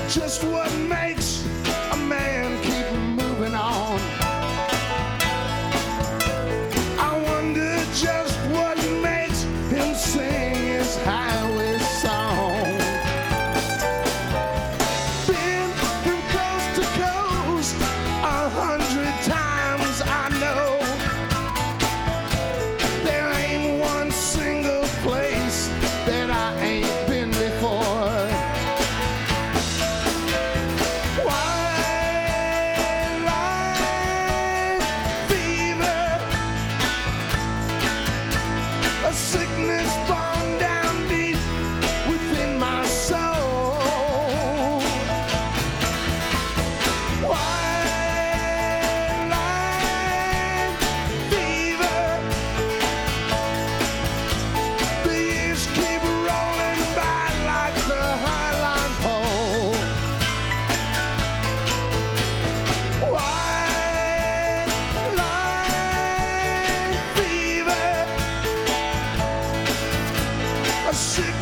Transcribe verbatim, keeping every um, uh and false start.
just what makes a man keep moving on. I wonder just what makes him sing his highway song. Been from coast to coast a hundred times, I know. There ain't one single place that I ain't been before. A sickness born down deep within my soul. White line fever. The years keep rolling by like the highline pole. White line fever. A sick